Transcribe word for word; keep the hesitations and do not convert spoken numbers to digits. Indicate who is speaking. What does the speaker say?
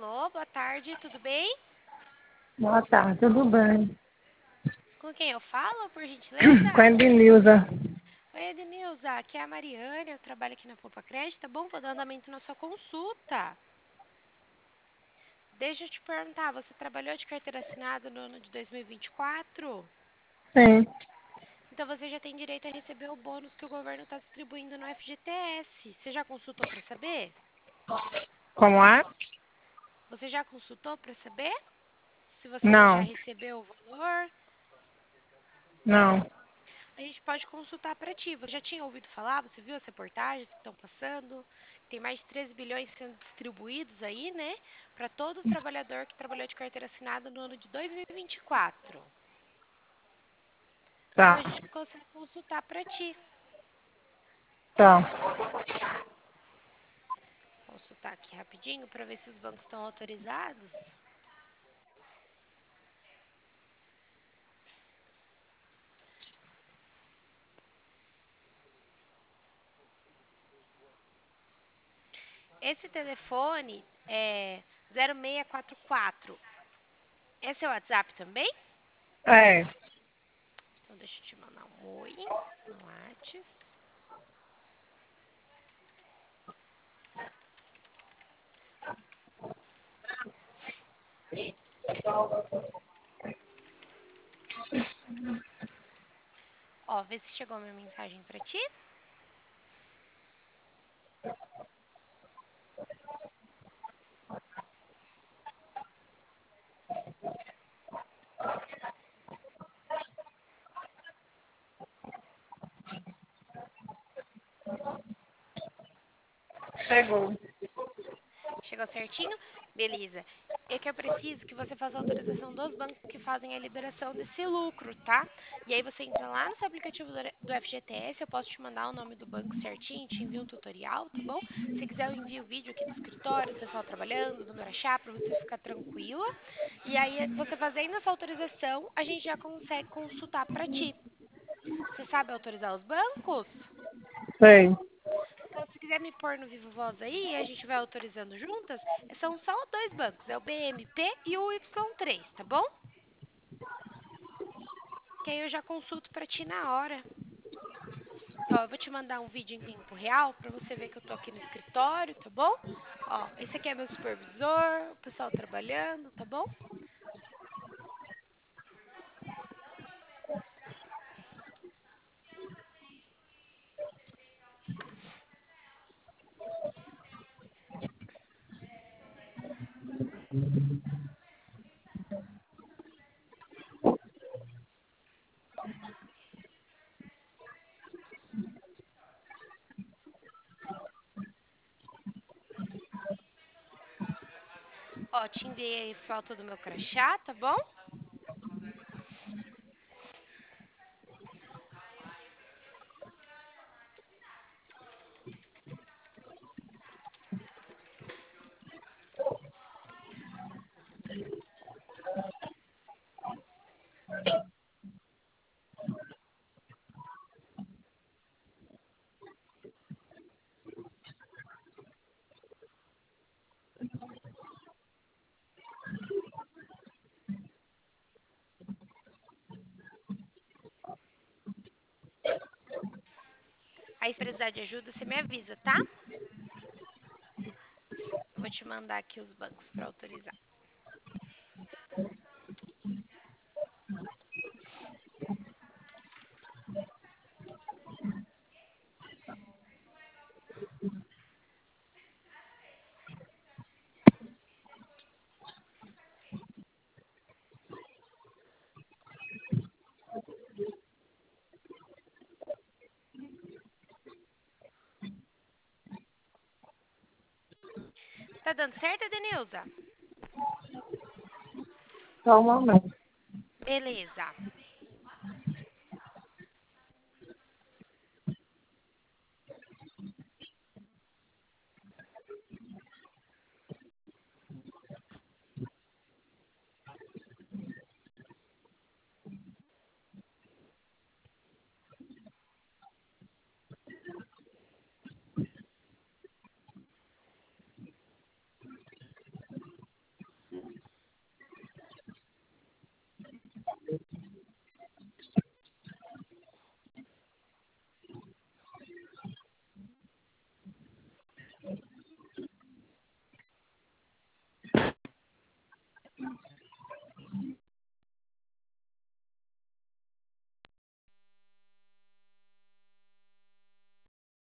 Speaker 1: Alô, boa tarde, tudo bem?
Speaker 2: Boa tarde, tudo bem?
Speaker 1: Com quem eu falo, por gentileza?
Speaker 2: Com a Ednilza.
Speaker 1: Oi, Ednilza, aqui é a Mariane, eu trabalho aqui na Poupa Crédito, tá bom? Vou dar andamento na sua consulta. Deixa eu te perguntar, você trabalhou de carteira assinada no ano de dois mil e vinte e quatro?
Speaker 2: Sim.
Speaker 1: Então você já tem direito a receber o bônus que o governo está distribuindo no F G T S. Você já consultou para saber?
Speaker 2: Como é?
Speaker 1: Você já consultou para saber se você já
Speaker 2: Não,
Speaker 1: recebeu o valor?
Speaker 2: não.
Speaker 1: A gente pode consultar para ti. Você já tinha ouvido falar? Você viu as reportagens que estão passando? Tem mais de treze bilhões sendo distribuídos aí, né? Para todo trabalhador que trabalhou de carteira assinada no ano de dois mil e vinte e quatro. Então
Speaker 2: Tá,
Speaker 1: a gente consegue consultar para ti.
Speaker 2: tá.
Speaker 1: Consultar aqui rapidinho para ver se os bancos estão autorizados. Esse telefone é zero seis quatro quatro. Esse é o WhatsApp também?
Speaker 2: É,
Speaker 1: Então deixa eu te mandar um oi no WhatsApp. Ó, vê se chegou a minha mensagem para ti.
Speaker 2: chegou.
Speaker 1: Chegou certinho? Beleza. É que eu preciso que você faça a autorização dos bancos que fazem a liberação desse lucro, tá? E aí você entra lá no seu aplicativo do F G T S, eu posso te mandar o nome do banco certinho, te envio um tutorial, tá bom? Se quiser eu envio o vídeo aqui do escritório, do pessoal trabalhando, do meu crachá, pra você ficar tranquila. E aí você fazendo essa autorização, a gente já consegue consultar pra ti. Você sabe autorizar os bancos?
Speaker 2: Sei.
Speaker 1: Então, se quiser me pôr no Vivo Voz aí, a gente vai autorizando juntas. São só dois bancos, é o B M P e o Y três, tá bom? Que aí eu já consulto pra ti na hora. Ó, eu vou te mandar um vídeo em tempo real pra você ver que eu tô aqui no escritório, tá bom? Ó, esse aqui é meu supervisor, o pessoal trabalhando, tá bom? Ó, te enviei aí foto do meu crachá, tá bom? Aí se precisar de ajuda, você me avisa, tá? Eu vou te mandar aqui os bancos pra autorizar. Tá dando certo, Edenilza?
Speaker 2: Só um momento.
Speaker 1: Beleza.